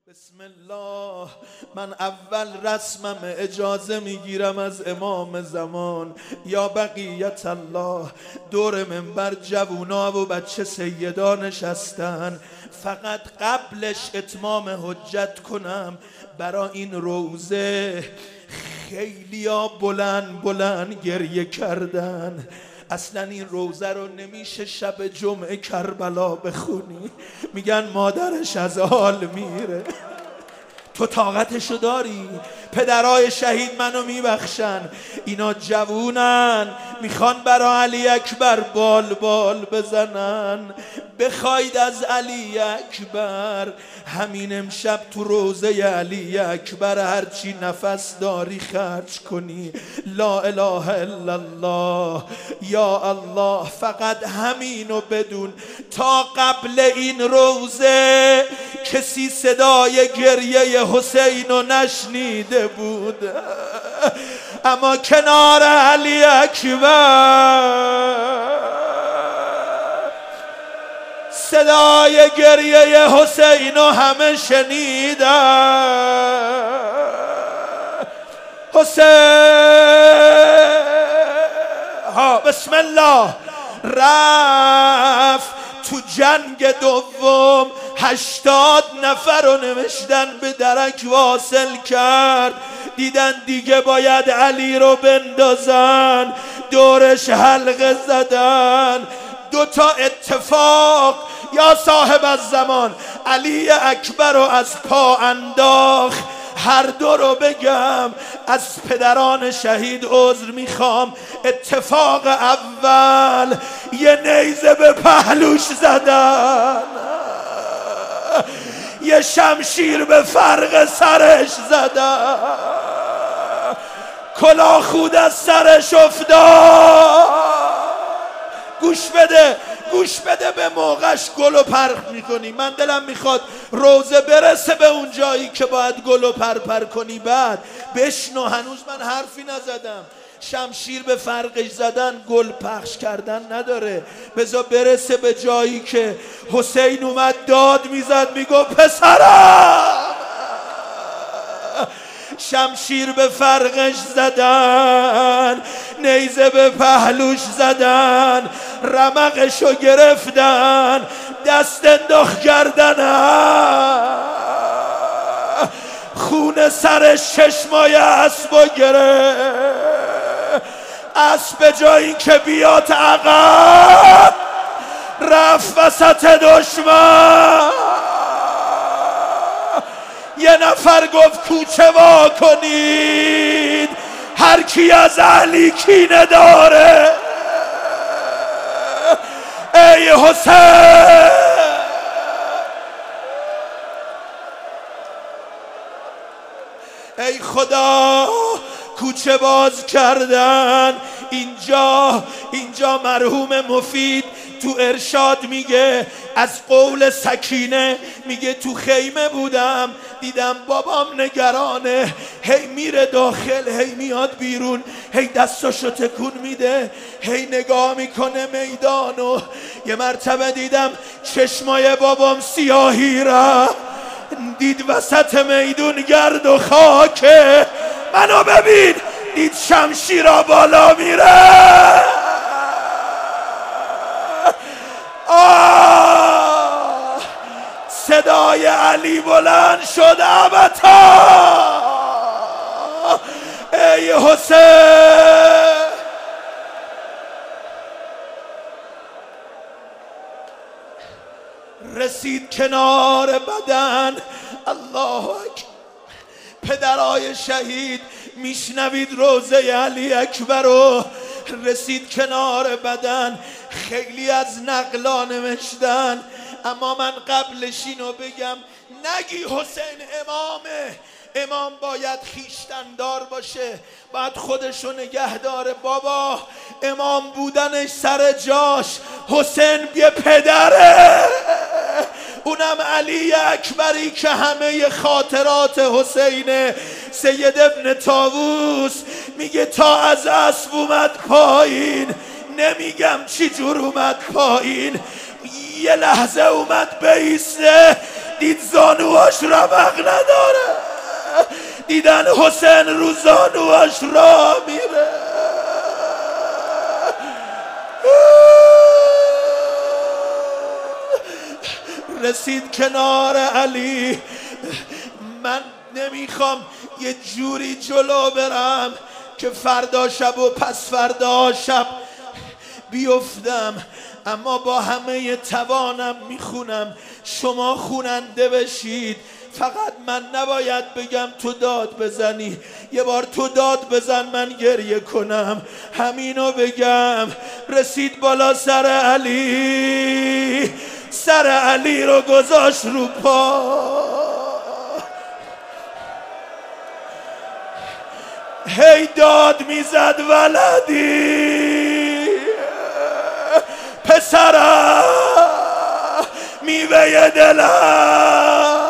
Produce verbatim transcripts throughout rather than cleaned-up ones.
بسم الله. من اول رسمم اجازه میگیرم از امام زمان یا بقیت الله. دور منبر جوونا و بچه سیدا نشستن، فقط قبلش اتمام حجت کنم برای این روزه. خیلیا بلند بلند گریه کردن. اصلا این روزه رو نمیشه شب جمعه کربلا بخونی، میگن مادرش از حال میره. تو طاقتشو داری؟ پدرای شهید منو میبخشن، اینا جوونن میخوان برا علی اکبر بال بال بزنن. بخواید از علی اکبر همین امشب تو روزه علی اکبر هرچی نفس داری خرج کنی. لا اله الا الله یا الله. فقط همینو بدون تا قبل این روزه کسی صدای گریه حسینو نشنیده بود، اما کنار علی اکبر صدای گریه حسینو همه شنیدن. حسین ها بسم الله رفت تو جنگ دوم، هشتاد نفر رو نوشتن به درک واصل کرد. دیدن دیگه باید علی رو بندازن، دورش حلقه زدن. دو تا اتفاق یا صاحب الزمان علی اکبر رو از پا انداخت. هر دو رو بگم، از پدران شهید عذر میخوام. اتفاق اول یه نیزه به پهلوش زدن، یه شمشیر به فرق سرش زدن، کلاه خود از سرش افتاد. گوش بده گوش بده، به موقعش گلو پرخ میکنی. من دلم میخواد روزه برسه به اون جایی که باید گلو پرپر کنی. بعد بشنو، هنوز من حرفی نزدم. شمشیر به فرقش زدن گل پخش کردن نداره. بذار برسه به جایی که حسین اومد داد میزد میگو پسرم. شمشیر به فرقش زدن، نیزه به پهلوش زدن، رمقشو گرفتن، دست انداخت کردن، خون سرش چشمای اسبو گرفت. اسب به جای این که بیاد عقب رفت وسط دشمن. یه نفر گفت کوچه وا کنید، هر کی از علی کینه داره. ای حسین ای خدا، کوچه باز کردن. اینجا اینجا مرحوم مفید تو ارشاد میگه، از قول سکینه میگه تو خیمه بودم دیدم بابام نگرانه، هی میره داخل هی میاد بیرون، هی دستاشو تکون میده، هی نگاه میکنه میدانو. یه مرتبه دیدم چشمای بابام سیاهی را دید وسط میدون گرد و خاکه. منو ببین، دید شمشیرا بالا میره. آه صدای علی بلند شد ابتا. ای حسین رسید کنار بدن. الله اکبر. پدرای شهید میشنوید روزه علی اکبر رو. رسید کنار بدن. خیلی از نقلا نوشتن، اما من قبلش اینو بگم، نگی حسین امامه. امام باید خیشتندار باشه، باید خودشو نگه داره. بابا امام بودنش سر جاش، حسین یه پدره، اونم علی اکبری که همه خاطرات حسینه. سید ابن طاووس میگه تا از اسب اومد پایین، نمیگم چی جور اومد پایین، یه لحظه اومد بیسته، دید زانواش رمق نداره، دیدن حسین رو زانواش را میره. رسید کنار علی. من نمیخوام یه جوری جلو برم که فردا شب و پس فردا شب بیفتم، اما با همه توانم میخونم شما خوننده بشید. فقط من نباید بگم تو داد بزنی، یه بار تو داد بزن من گریه کنم، همینو بگم. رسید بالا سر علی، سر علی رو گذاشت رو پا، هی داد میزد ولدی پسرم میوه دلم.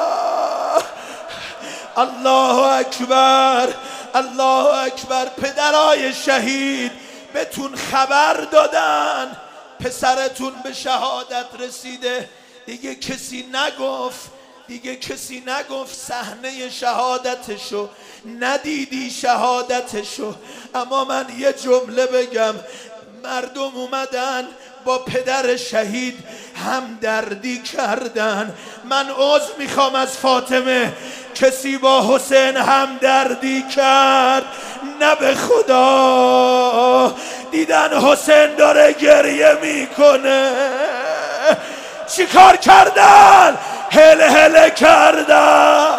الله اکبر، الله اکبر. پدرای شهید بهتون خبر دادن پسرتون به شهادت رسیده. دیگه کسی نگفت، دیگه کسی نگفت صحنه شهادتشو ندیدی شهادتشو. اما من یه جمله بگم، مردم اومدن با پدر شهید همدردی کردن. من عذر میخوام از فاطمه، کسی با حسین همدردی کرد؟ نه به خدا. دیدن حسین داره گریه میکنه، چی کار کردن؟ هل هل کردن.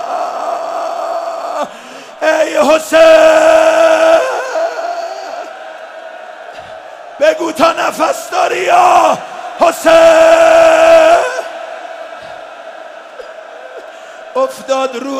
ای حسین بگو تا نفس داری یا حسین. افتاد رو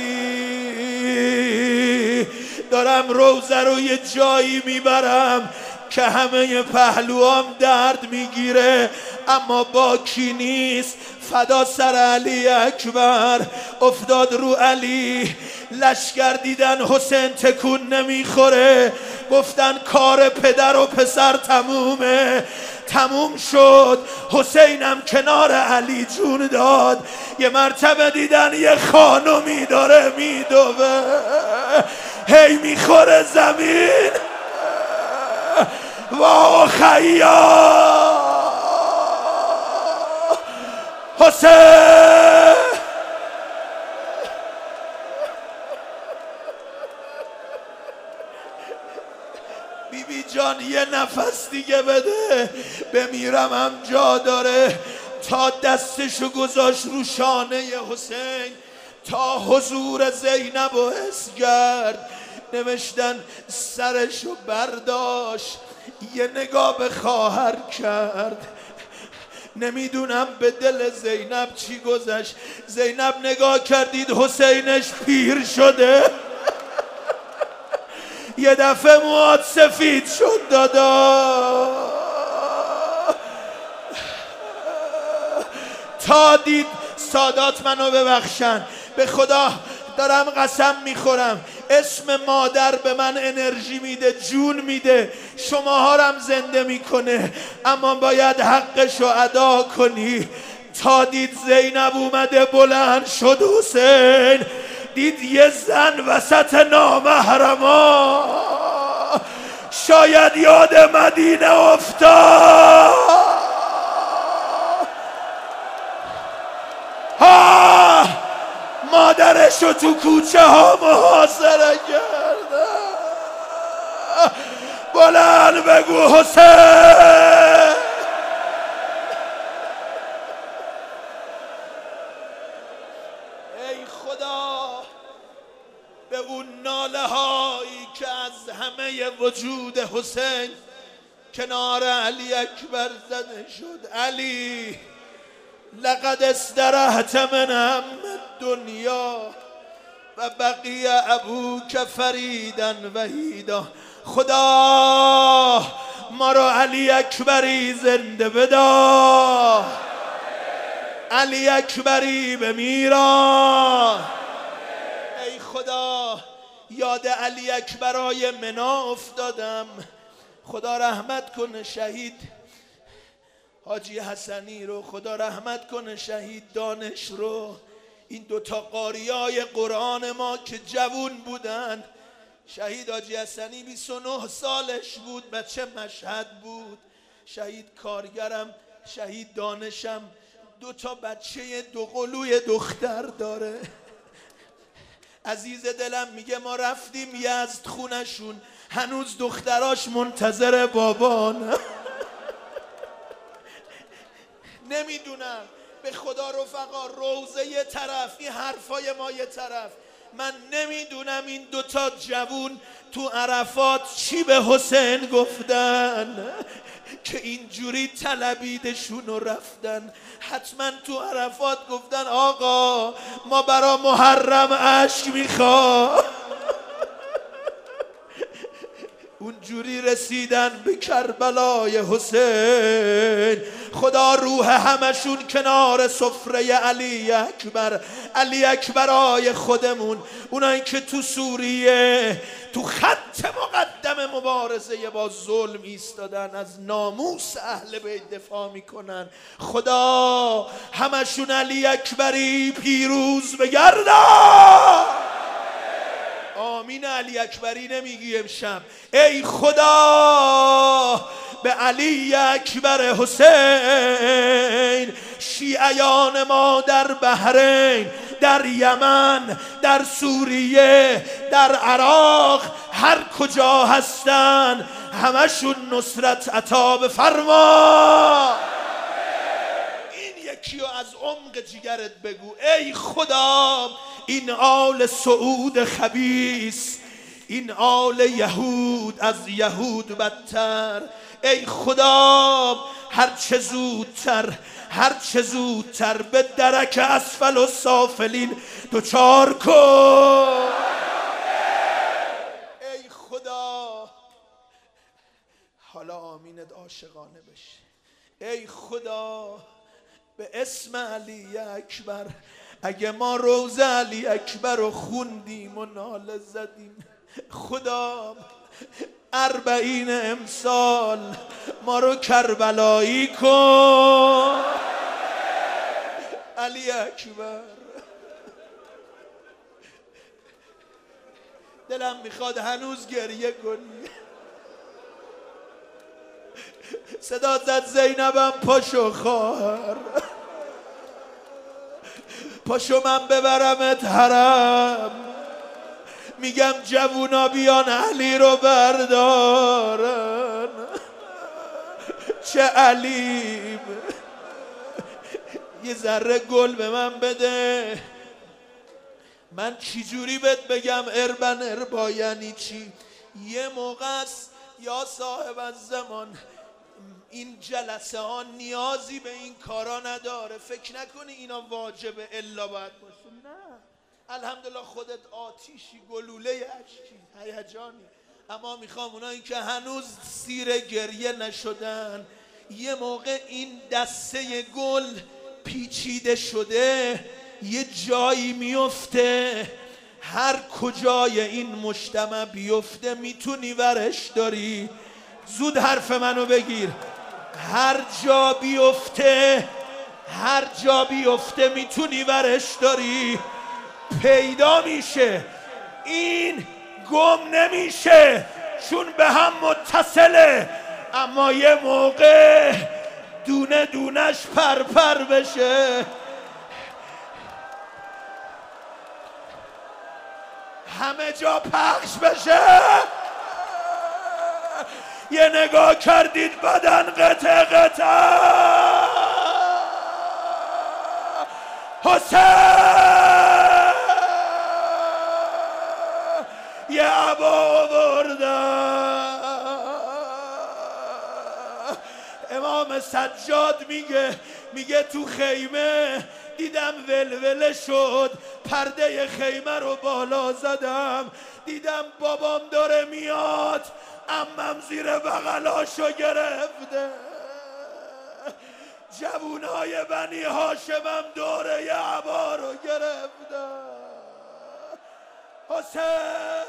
علی. دارم روزه رو یه جایی میبرم که همه پهلوام درد میگیره، اما باکی نیست. فدا سر علی اکبر. افتاد رو علی. لشکر دیدن حسین تکون نمیخوره، گفتن کار پدر و پسر تمومه. تموم شد. حسینم کنار علی جون داد. یه مرتبه دیدن یه خانومی داره میدوه، هی میخوره زمین. وا خیا حسین. بی بی جان یه نفس دیگه بده بمیرم، هم جا داره. تا دستشو گذاشت رو شانه حسین، تا حضور زینب و حس کرد. نوشتن سرشو برداشت، یه نگاه به خواهر کرد. نمیدونم به دل زینب چی گذشت. زینب نگاه کردید حسینش پیر شده، یه دفعه موهات سفید شد دادا. تا دید سادات منو ببخشن، به خدا دارم قسم میخورم، اسم مادر به من انرژی میده، جون میده، شماها رم زنده میکنه، اما باید حقشو ادا کنی. تا دید زینب اومده بلند شد حسین، دید یه زن وسط نامحرما، شاید یاد مدینه افتاد. ها مادرشو تو کوچه ها محاصره کرده. بلند بگو حسین. ای خدا، به اون ناله هایی که از همه وجود حسین کنار علی اکبر زده شد. علی لقد استرحت من هم دنیا و بقی ابوک فریدا وحیدا. خدا ما رو علی اکبری زنده بدا، علی اکبری بمیران. ای خدا یاد علی اکبرای منا افتادم، خدا رحمت کنه. شهید حاجی حسنی رو خدا رحمت کنه، شهید دانش رو، این دوتا قاریای قرآن ما که جوون بودن. شهید حاجی حسنی بیست و نه سالش بود، بچه مشهد بود. شهید کارگرم، شهید دانشم دوتا بچه دو قلوی دختر داره. عزیز دلم میگه ما رفتیم یزد خونشون، هنوز دختراش منتظر بابان. نمیدونم به خدا رفقا، روزه یه طرف، این حرفای ما یه طرف، من نمیدونم این دوتا جوون تو عرفات چی به حسین گفتن که اینجوری طلبیدشون و رفتن. حتما تو عرفات گفتن آقا ما برا محرم اشک میخوام. اونجوری رسیدن به کربلای حسین. خدا روح همشون کنار سفره علی اکبر، علی اکبرای خودمون، اونایی که تو سوریه تو خط مقدم مبارزه با ظلم ایستادن، از ناموس اهل بیت دفاع میکنن. خدا همشون علی اکبری پیروز بگردان. آمین. علی اکبری نمیگی امشب؟ ای خدا به علی اکبر حسین، شیعیان ما در بحرین، در یمن، در سوریه، در عراق، هر کجا هستن همشون نصرت عطا بفرما. این یکی رو از عمق جگرت بگو. ای خدا این آل سعود خبیث، این آل یهود از یهود بدتر، ای خدا هر چه زودتر، هر چه زودتر به درک اسفل و سافلین دوچار کن. ای خدا حالا آمینت عاشقانه بشه. ای خدا به اسم علی اکبر، اگه ما روزه علی اکبر رو خوندیم و ناله زدیم، خدا اربعین امسال ما رو کربلایی کن. علی اکبر دلم میخواد هنوز گریه کنی. صدا زد زینبم پاشو خواهر، پاشو من ببرمت حرم. میگم جوونا بیان علی رو بردارن. چه علیم، یه ذره گل به من بده. من چی جوری بهت بگم اربن اربا یعنی چی؟ یه موقع است یا صاحب الزمان این جلسه ها نیازی به این کارا نداره. فکر نکنی اینا واجبه الا باید باشه. نه، الحمدلله خودت آتیشی، گلوله اشکی، هیجانی. اما میخوام اونایی که هنوز سیر گریه نشدن، یه موقع این دسته گل پیچیده شده، یه جایی میفته، هر کجای این مجتمع بیفته میتونی ورش داری. زود حرف منو بگیر. هر جا بیفته، هر جا بیفته میتونی ورش داری، پیدا میشه. این گم نمیشه چون به هم متصله، اما یه موقع دونه دونش پرپر بشه. همه جا پخش بشه. یه نگاه کردید بدن قطع قطع. حسین یه عبا آوردن. امام سجاد میگه میگه تو خیمه دیدم ولوله شد، پرده خیمه رو بالا زدم، دیدم بابام داره میاد، عمم زیر بغلاشو گرفته، جوونای بنی هاشمم دوره عبا رو گرفتن. حسین